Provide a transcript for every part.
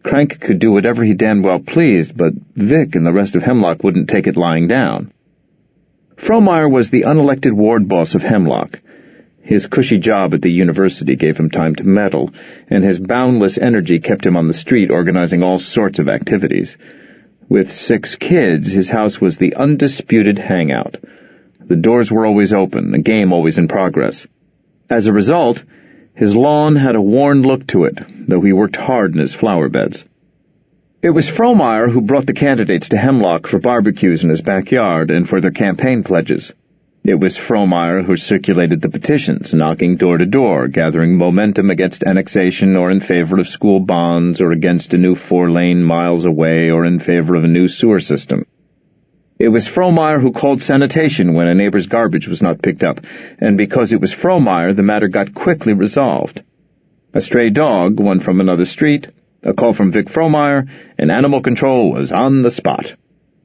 Crank could do whatever he damned well pleased, but Vic and the rest of Hemlock wouldn't take it lying down. Frohmeyer was the unelected ward boss of Hemlock. His cushy job at the university gave him time to meddle, and his boundless energy kept him on the street organizing all sorts of activities. With 6 kids, his house was the undisputed hangout. The doors were always open, a game always in progress. As a result, his lawn had a worn look to it, though he worked hard in his flower beds. It was Frohmeyer who brought the candidates to Hemlock for barbecues in his backyard and for their campaign pledges. It was Frohmeyer who circulated the petitions, knocking door to door, gathering momentum against annexation or in favor of school bonds or against a new 4-lane miles away or in favor of a new sewer system. It was Frohmeyer who called sanitation when a neighbor's garbage was not picked up, and because it was Frohmeyer, the matter got quickly resolved. A stray dog, one from another street, a call from Vic Frohmeyer, and animal control was on the spot.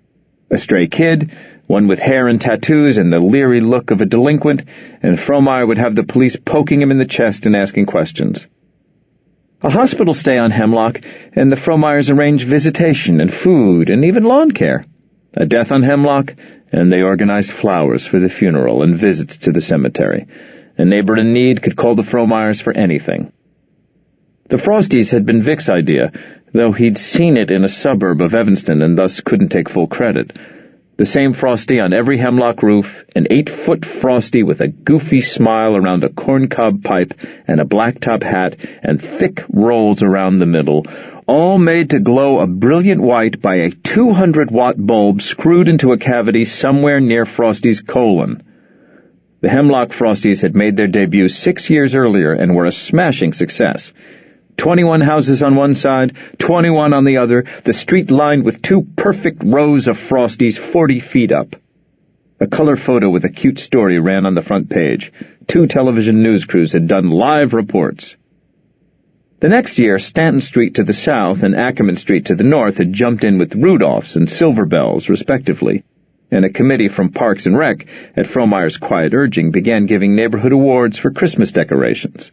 A stray kid, one with hair and tattoos and the leery look of a delinquent, and Frohmeyer would have the police poking him in the chest and asking questions. A hospital stay on Hemlock, and the Frohmeyers arranged visitation and food and even lawn care. A death on Hemlock, and they organized flowers for the funeral and visits to the cemetery. A neighbor in need could call the Frohmeyers for anything. The Frosties had been Vic's idea, though he'd seen it in a suburb of Evanston and thus couldn't take full credit. The same Frosty on every Hemlock roof, an 8-foot Frosty with a goofy smile around a corncob pipe and a blacktop hat and thick rolls around the middle, all made to glow a brilliant white by a 200-watt bulb screwed into a cavity somewhere near Frosty's colon. The Hemlock Frosties had made their debut 6 years earlier and were a smashing success. 21 houses on one side, 21 on the other, the street lined with 2 perfect rows of Frosties 40 feet up. A color photo with a cute story ran on the front page. 2 television news crews had done live reports. The next year, Stanton Street to the south and Ackerman Street to the north had jumped in with Rudolphs and Silver Bells, respectively, and a committee from Parks and Rec, at Frohmeyer's quiet urging, began giving neighborhood awards for Christmas decorations.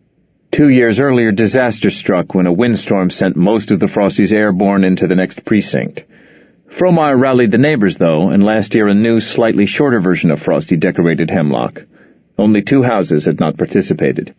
2 years earlier, disaster struck when a windstorm sent most of the Frosties airborne into the next precinct. Frohmeyer rallied the neighbors, though, and last year a new, slightly shorter version of Frosty decorated Hemlock. Only 2 houses had not participated.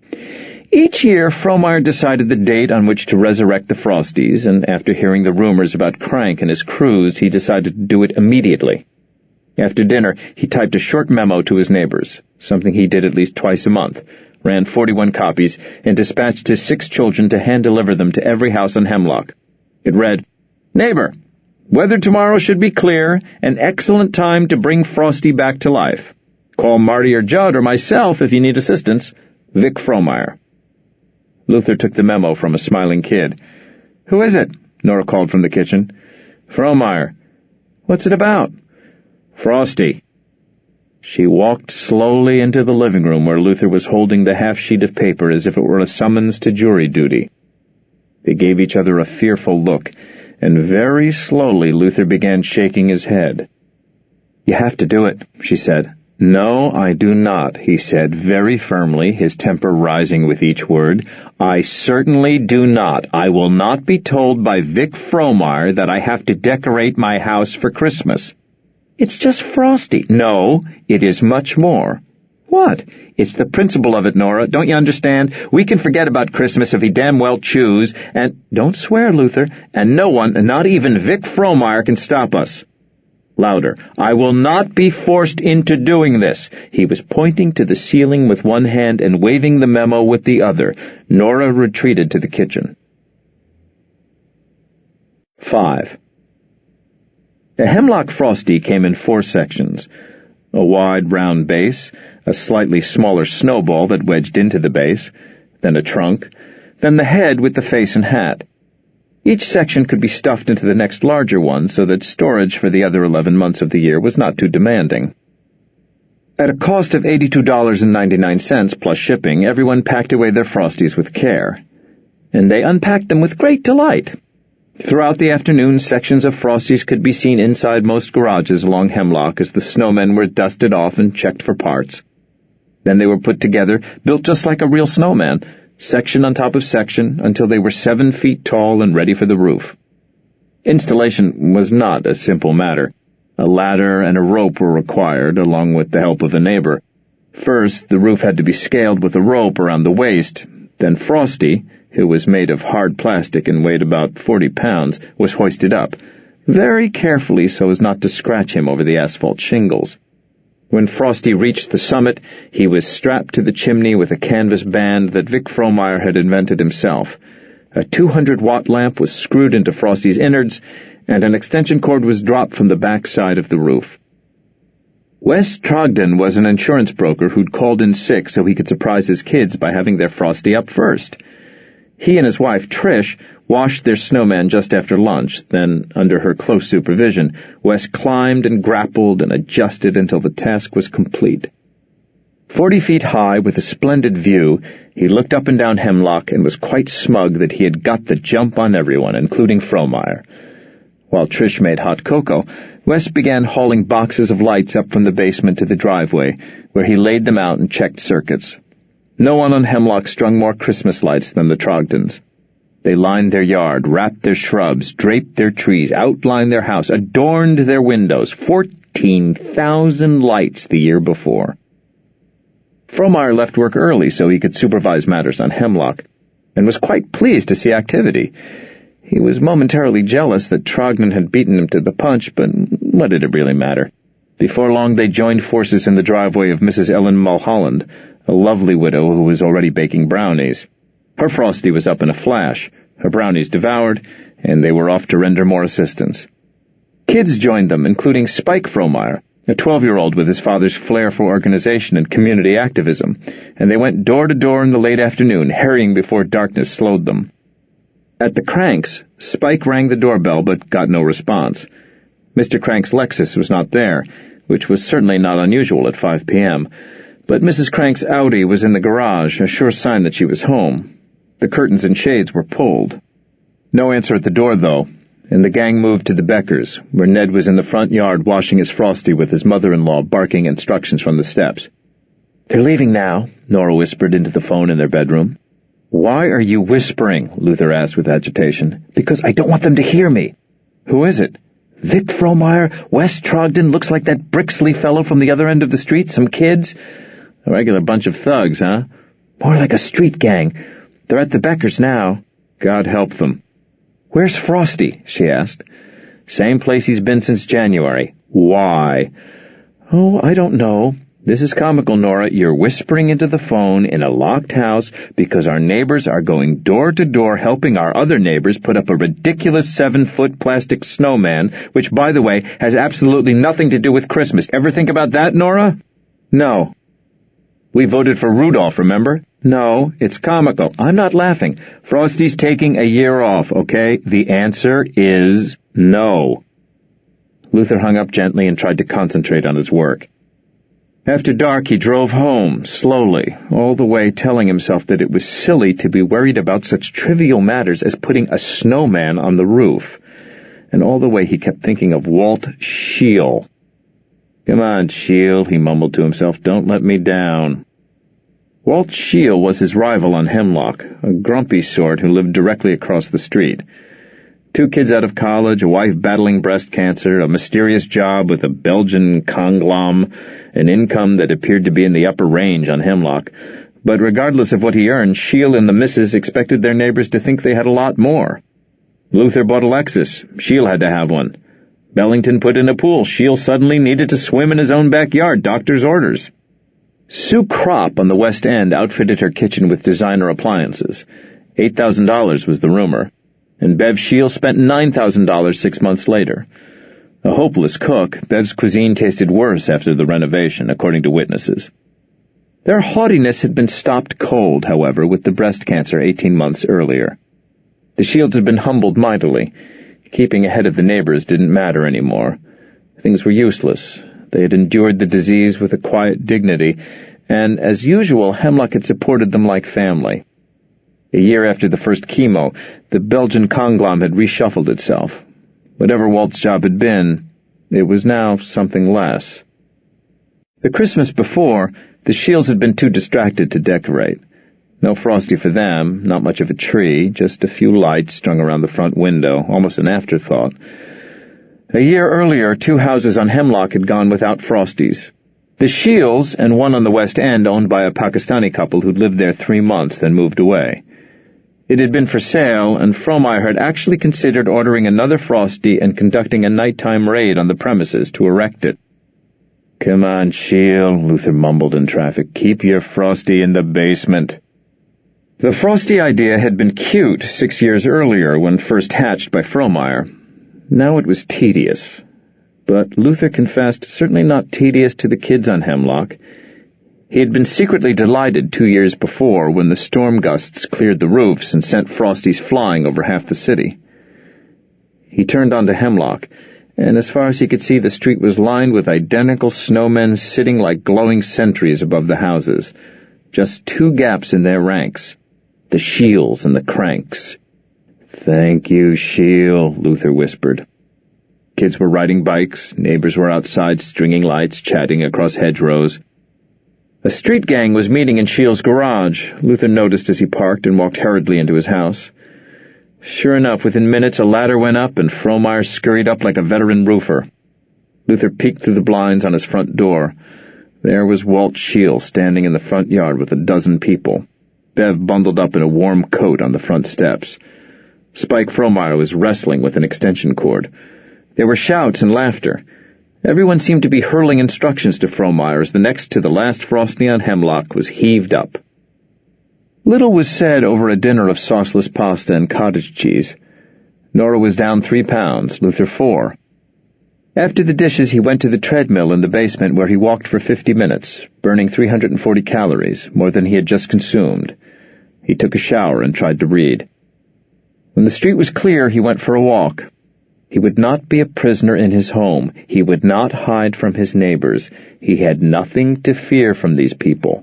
Each year, Frohmeyer decided the date on which to resurrect the Frosties, and after hearing the rumors about Crank and his crews, he decided to do it immediately. After dinner, he typed a short memo to his neighbors, something he did at least twice a month, ran 41 copies, and dispatched his 6 children to hand-deliver them to every house on Hemlock. It read, "Neighbor, weather tomorrow should be clear, an excellent time to bring Frosty back to life. Call Marty or Judd or myself if you need assistance. Vic Frohmeyer." Luther took the memo from a smiling kid. "Who is it?" Nora called from the kitchen. "Frohmeyer." "What's it about?" "Frosty." She walked slowly into the living room where Luther was holding the half-sheet of paper as if it were a summons to jury duty. They gave each other a fearful look, and very slowly Luther began shaking his head. "You have to do it," she said. "No, I do not," he said very firmly, his temper rising with each word. "I certainly do not. I will not be told by Vic Frohmeyer that I have to decorate my house for Christmas. It's just Frosty." "No, it is much more." "What?" "It's the principle of it, Nora. Don't you understand? We can forget about Christmas if we damn well choose, and—" "Don't swear, Luther. "And no one, not even Vic Frohmeyer, can stop us." Louder. "I will not be forced into doing this." He was pointing to the ceiling with one hand and waving the memo with the other. Nora retreated to the kitchen. 5. A Hemlock Frosty came in 4 sections. A wide, round base, a slightly smaller snowball that wedged into the base, then a trunk, then the head with the face and hat. Each section could be stuffed into the next larger one so that storage for the other 11 months of the year was not too demanding. At a cost of $82.99 plus shipping, everyone packed away their Frosties with care. And they unpacked them with great delight. Throughout the afternoon, sections of Frosties could be seen inside most garages along Hemlock as the snowmen were dusted off and checked for parts. Then they were put together, built just like a real snowman, section on top of section, until they were 7 feet tall and ready for the roof. Installation was not a simple matter. A ladder and a rope were required, along with the help of a neighbor. First, the roof had to be scaled with a rope around the waist. Then Frosty, who was made of hard plastic and weighed about 40 pounds, was hoisted up, very carefully so as not to scratch him over the asphalt shingles. When Frosty reached the summit, he was strapped to the chimney with a canvas band that Vic Frohmeyer had invented himself. A 200-watt lamp was screwed into Frosty's innards, and an extension cord was dropped from the back side of the roof. Wes Trogdon was an insurance broker who'd called in sick so he could surprise his kids by having their Frosty up first. He and his wife, Trish, washed their snowman just after lunch. Then, under her close supervision, Wes climbed and grappled and adjusted until the task was complete. 40 feet high, with a splendid view, he looked up and down Hemlock and was quite smug that he had got the jump on everyone, including Frohmeyer. While Trish made hot cocoa, Wes began hauling boxes of lights up from the basement to the driveway, where he laid them out and checked circuits. No one on Hemlock strung more Christmas lights than the Trogdons. They lined their yard, wrapped their shrubs, draped their trees, outlined their house, adorned their windows. 14,000 lights the year before. Frohmeyer left work early so he could supervise matters on Hemlock, and was quite pleased to see activity. He was momentarily jealous that Trogdon had beaten him to the punch, but what did it really matter? Before long they joined forces in the driveway of Mrs. Ellen Mulholland, a lovely widow who was already baking brownies. Her Frosty was up in a flash, her brownies devoured, and they were off to render more assistance. Kids joined them, including Spike Frohmeyer, a 12-year-old with his father's flair for organization and community activism, and they went door to door in the late afternoon, hurrying before darkness slowed them. At the Cranks, Spike rang the doorbell but got no response. Mr. Crank's Lexus was not there, which was certainly not unusual at 5 p.m., but Mrs. Crank's Audi was in the garage, a sure sign that she was home. The curtains and shades were pulled. No answer at the door, though, and the gang moved to the Beckers, where Ned was in the front yard washing his Frosty with his mother-in-law barking instructions from the steps. "They're leaving now," Nora whispered into the phone in their bedroom. "Why are you whispering?" Luther asked with agitation. "Because I don't want them to hear me." "Who is it?" "Vic Frohmeyer, Wes Trogdon, looks like that Brixley fellow from the other end of the street, some kids." "A regular bunch of thugs, huh?" "More like a street gang. They're at the Beckers now." "God help them." "Where's Frosty?" she asked. "Same place he's been since January." "Why?" "Oh, I don't know. This is comical, Nora. You're whispering into the phone in a locked house because our neighbors are going door to door helping our other neighbors put up a ridiculous 7-foot plastic snowman, which, by the way, has absolutely nothing to do with Christmas. Ever think about that, Nora?" "No." "We voted for Rudolph, remember?" "No, it's comical. I'm not laughing. Frosty's taking a year off, okay? The answer is no." Luther hung up gently and tried to concentrate on his work. After dark, he drove home, slowly, all the way telling himself that it was silly to be worried about such trivial matters as putting a snowman on the roof. And all the way he kept thinking of Walt Scheel. "Come on, Scheel," he mumbled to himself. "Don't let me down." Walt Scheel was his rival on Hemlock, a grumpy sort who lived directly across the street. 2 kids out of college, a wife battling breast cancer, a mysterious job with a Belgian conglom, an income that appeared to be in the upper range on Hemlock. But regardless of what he earned, Scheel and the missus expected their neighbors to think they had a lot more. Luther bought a Lexus. Scheel had to have one. Bellington put in a pool. Scheel suddenly needed to swim in his own backyard. Doctor's orders. Sue Kropp on the West End outfitted her kitchen with designer appliances. $8,000 was the rumor, and Bev Scheel spent $9,000 6 months later. A hopeless cook, Bev's cuisine tasted worse after the renovation, according to witnesses. Their haughtiness had been stopped cold, however, with the breast cancer 18 months earlier. The Shields had been humbled mightily. Keeping ahead of the neighbors didn't matter anymore. Things were useless. They had endured the disease with a quiet dignity, and, as usual, Hemlock had supported them like family. A year after the first chemo, the Belgian conglom had reshuffled itself. Whatever Walt's job had been, it was now something less. The Christmas before, the Shields had been too distracted to decorate. No Frosty for them, not much of a tree, just a few lights strung around the front window, almost an afterthought. A year earlier, 2 houses on Hemlock had gone without Frosties. The Shields, and one on the West End owned by a Pakistani couple who'd lived there 3 months, then moved away. It had been for sale, and Frohmeyer had actually considered ordering another Frosty and conducting a nighttime raid on the premises to erect it. "Come on, Shield," Luther mumbled in traffic. "Keep your Frosty in the basement." The Frosty idea had been cute 6 years earlier when first hatched by Frohmeyer. Now it was tedious. But Luther confessed certainly not tedious to the kids on Hemlock. He had been secretly delighted 2 years before when the storm gusts cleared the roofs and sent Frosties flying over half the city. He turned onto Hemlock, and as far as he could see the street was lined with identical snowmen sitting like glowing sentries above the houses. Just 2 gaps in their ranks. The Shields and the Cranks. "Thank you, Shield," Luther whispered. Kids were riding bikes, neighbors were outside stringing lights, chatting across hedgerows. A street gang was meeting in Shield's garage, Luther noticed as he parked and walked hurriedly into his house. Sure enough, within minutes a ladder went up and Frohmeyer scurried up like a veteran roofer. Luther peeked through the blinds on his front door. There was Walt Shield standing in the front yard with a dozen people. Bev bundled up in a warm coat on the front steps. Spike Frohmeyer was wrestling with an extension cord. There were shouts and laughter. Everyone seemed to be hurling instructions to Frohmeyer as the next to the last Frosty on Hemlock was heaved up. Little was said over a dinner of sauceless pasta and cottage cheese. Nora was down 3 pounds, Luther 4. After the dishes, he went to the treadmill in the basement where he walked for 50 minutes, burning 340 calories, more than he had just consumed. He took a shower and tried to read. When the street was clear, he went for a walk. He would not be a prisoner in his home. He would not hide from his neighbors. He had nothing to fear from these people.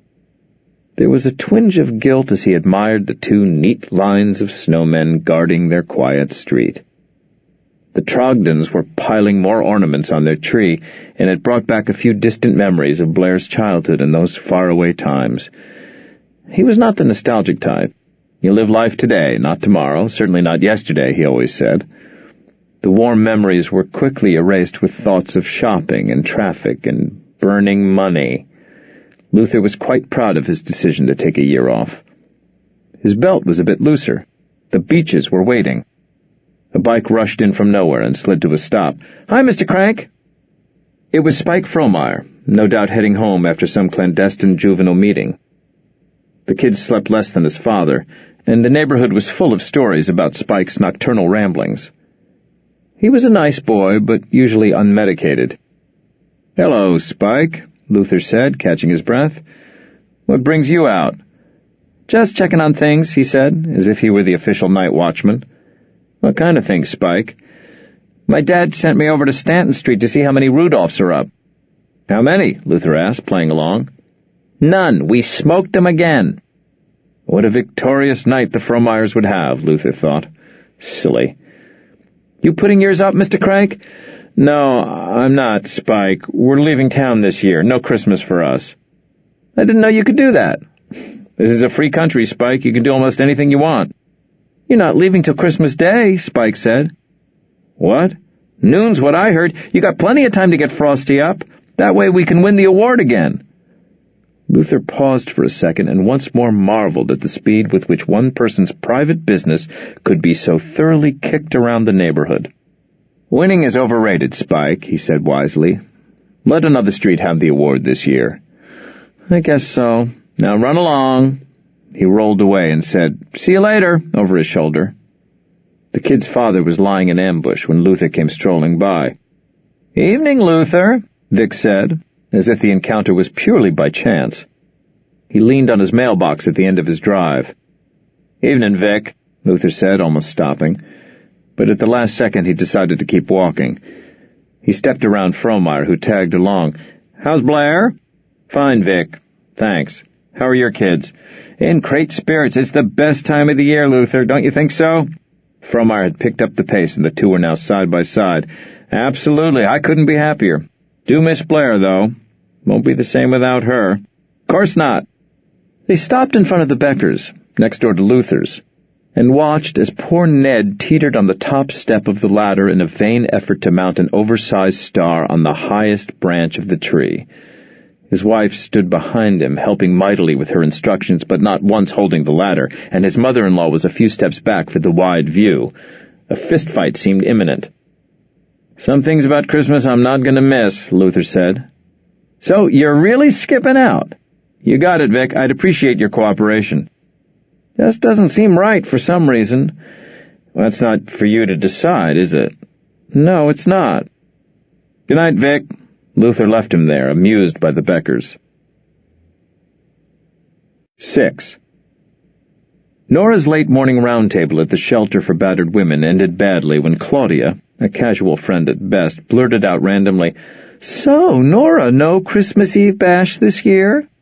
There was a twinge of guilt as he admired the 2 neat lines of snowmen guarding their quiet street. The Trogdons were piling more ornaments on their tree, and it brought back a few distant memories of Blair's childhood in those faraway times. He was not the nostalgic type. You live life today, not tomorrow, certainly not yesterday, he always said. The warm memories were quickly erased with thoughts of shopping and traffic and burning money. Luther was quite proud of his decision to take a year off. His belt was a bit looser. The beaches were waiting. A bike rushed in from nowhere and slid to a stop. "Hi, Mr. Crank." It was Spike Frohmeyer, no doubt heading home after some clandestine juvenile meeting. The kid slept less than his father, and the neighborhood was full of stories about Spike's nocturnal ramblings. He was a nice boy, but usually unmedicated. "Hello, Spike," Luther said, catching his breath. "What brings you out?" "Just checking on things," he said, as if he were the official night watchman. "What kind of things, Spike?" "My dad sent me over to Stanton Street to see how many Rudolphs are up." "How many?" Luther asked, playing along. "None. We smoked them again." What a victorious night the Frohmeyers would have, Luther thought. Silly. "You putting yours up, Mr. Crank?" "No, I'm not, Spike. We're leaving town this year. No Christmas for us." "I didn't know you could do that." "This is a free country, Spike. You can do almost anything you want." "You're not leaving till Christmas Day," Spike said. "What?" "Noon's what I heard. You got plenty of time to get Frosty up. That way we can win the award again." Luther paused for a second and once more marveled at the speed with which one person's private business could be so thoroughly kicked around the neighborhood. "Winning is overrated, Spike," he said wisely. "Let another street have the award this year." "I guess so. Now run along." He rolled away and said, "See you later," over his shoulder. The kid's father was lying in ambush when Luther came strolling by. "Evening, Luther," Vic said, as if the encounter was purely by chance. He leaned on his mailbox at the end of his drive. "Evening, Vic," Luther said, almost stopping. But at the last second he decided to keep walking. He stepped around Frohmeyer, who tagged along. "How's Blair?" "Fine, Vic. Thanks. How are your kids?" "In great spirits. It's the best time of the year, Luther. Don't you think so?" Frohmeyer had picked up the pace, and the two were now side by side. "Absolutely. I couldn't be happier. Do miss Blair, though. Won't be the same without her." "Course not." They stopped in front of the Beckers, next door to Luther's, and watched as poor Ned teetered on the top step of the ladder in a vain effort to mount an oversized star on the highest branch of the tree. His wife stood behind him, helping mightily with her instructions, but not once holding the ladder, and his mother-in-law was a few steps back for the wide view. A fistfight seemed imminent. "Some things about Christmas I'm not going to miss," Luther said. "So you're really skipping out?" "You got it, Vic. I'd appreciate your cooperation." "Just doesn't seem right for some reason." "Well, that's not for you to decide, is it?" "No, it's not." "Good night, Vic." Luther left him there, amused by the Beckers. 6. Nora's late morning roundtable at the shelter for battered women ended badly when Claudia, a casual friend at best, blurted out randomly, "So, Nora, no Christmas Eve bash this year?"